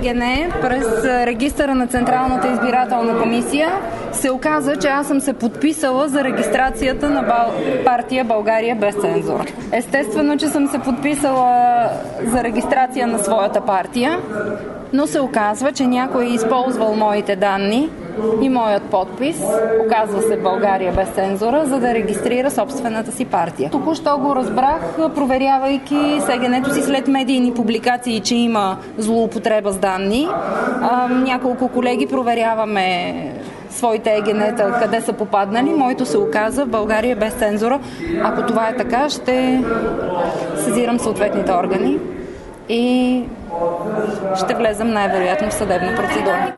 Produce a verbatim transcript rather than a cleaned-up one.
ЕГН през регистъра на Централната избирателна комисия се оказа, че аз съм се подписала за регистрацията на Бал... партия България без цензура. Естествено, че съм се подписала за регистрация на своята партия, но се оказва, че някой е използвал моите данни и моят подпис, оказва се България без цензура, за да регистрира собствената си партия. Току-що го разбрах, проверявайки с ЕГН-то си след медийни публикации, че има злоупотреба с данни. А, няколко колеги проверяваме своите ЕГН-та, къде са попаднали. Моето се оказа в България без цензура. Ако това е така, ще сезирам съответните органи и ще влезем най-вероятно в съдебна процедура.